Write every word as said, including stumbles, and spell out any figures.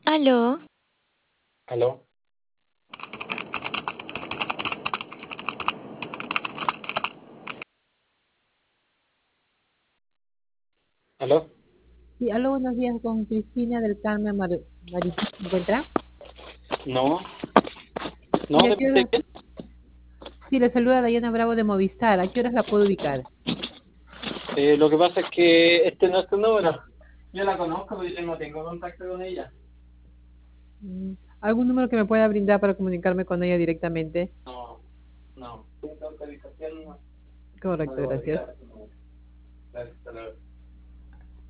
Aló, ¿Aló? ¿Aló? Sí, aló, buenos días con Cristina del Carmen Mar Marichis, ¿se encuentra? No, Sí, no, ¿a ¿de qué parte de horas? quién? Sí, le saluda Dayana Bravo de Movistar. ¿A qué horas la puedo ubicar? Eh, lo que pasa es que este no es tu número. Yo la conozco, pero yo no tengo contacto con ella. Mm, ¿Algún número que me pueda brindar para comunicarme con ella directamente? No, no. Sin autorización no, no Correcto, le voy a gracias. dar tu número. Gracias, hasta luego.